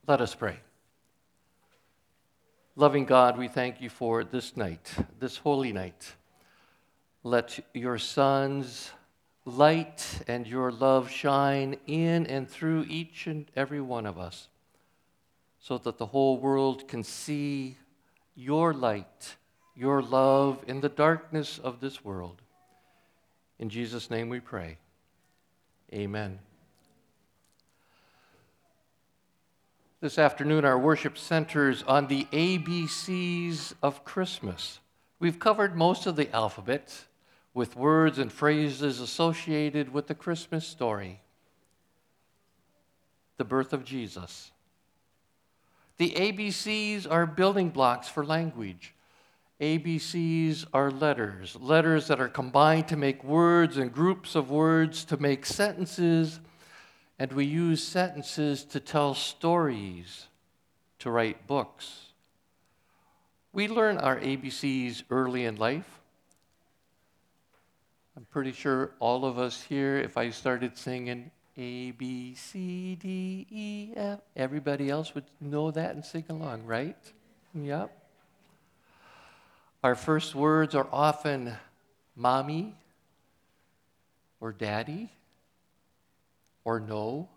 Let us pray. Loving God, we thank you for this night, this holy night. Let your Son's light and your love shine in and through each and every one of us, so that the whole world can see your light, your love in the darkness of this world. In Jesus' name we pray. Amen. This afternoon, our worship centers on the ABCs of Christmas. We've covered most of the alphabet with words and phrases associated with the Christmas story. The birth of Jesus. The ABCs are building blocks for language. ABCs are letters, letters that are combined to make words and groups of words to make sentences, and we use sentences to tell stories, to write books. We learn our ABCs early in life. I'm pretty sure all of us here, if I started singing A, B, C, D, E, F, everybody else would know that and sing along, right? Yep. Our first words are often mommy or daddy or no.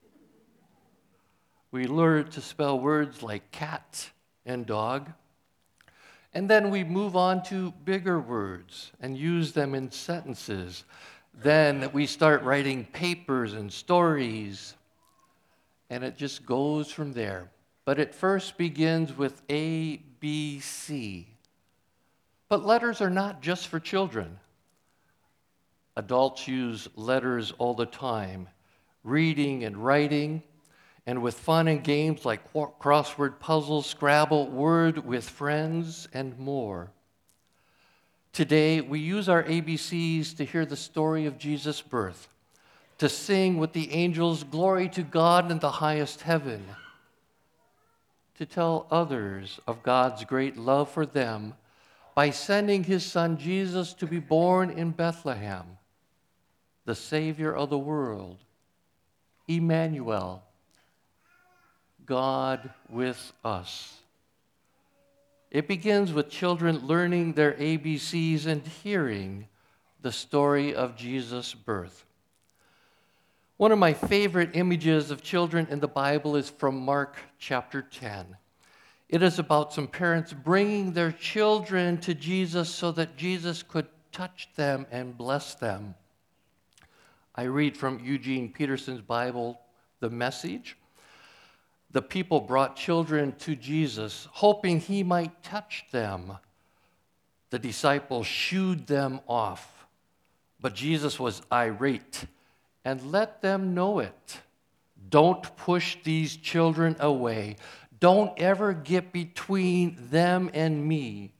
We learn to spell words like cat and dog. And then we move on to bigger words and use them in sentences. Then we start writing papers and stories, and it just goes from there. But it first begins with A, B, C. But letters are not just for children. Adults use letters all the time, reading and writing, and with fun and games like crossword puzzles, Scrabble, Word with friends, and more. Today, we use our ABCs to hear the story of Jesus' birth, to sing with the angels, glory to God in the highest heaven, to tell others of God's great love for them by sending his son Jesus to be born in Bethlehem, the Savior of the world, Emmanuel, God with us. It begins with children learning their ABCs and hearing the story of Jesus' birth. One of my favorite images of children in the Bible is from Mark chapter 10. It is about some parents bringing their children to Jesus so that Jesus could touch them and bless them. I read from Eugene Peterson's Bible, The Message. The people brought children to Jesus, hoping he might touch them. The disciples shooed them off, but Jesus was irate and let them know it. Don't push these children away. Don't ever get between them and me.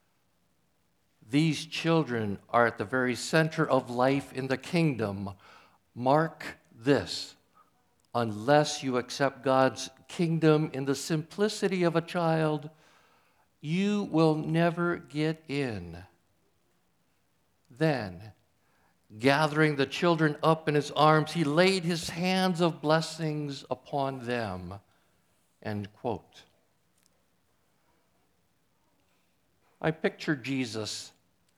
These children are at the very center of life in the kingdom. Mark this. Unless you accept God's kingdom in the simplicity of a child, you will never get in. Then, gathering the children up in his arms, he laid his hands of blessings upon them. End quote. I picture Jesus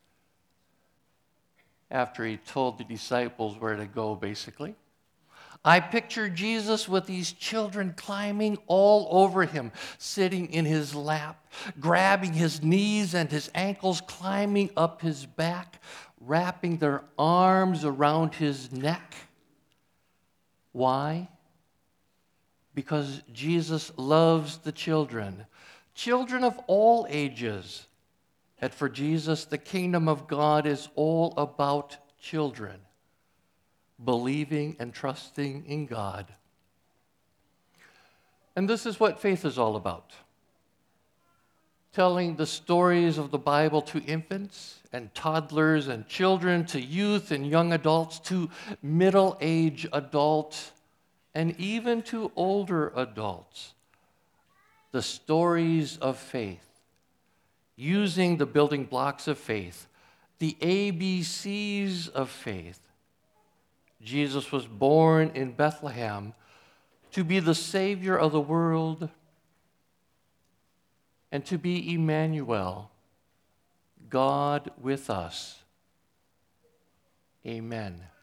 after he told the disciples where to go, basically. I picture Jesus with these children climbing all over him, sitting in his lap, grabbing his knees and his ankles, climbing up his back, wrapping their arms around his neck. Why? Because Jesus loves the children of all ages. And for Jesus, the kingdom of God is all about children, believing and trusting in God. And this is what faith is all about. Telling the stories of the Bible to infants and toddlers and children, to youth and young adults, to middle-aged adults, and even to older adults. The stories of faith, using the building blocks of faith, the ABCs of faith. Jesus was born in Bethlehem to be the Savior of the world, and to be Emmanuel, God with us. Amen.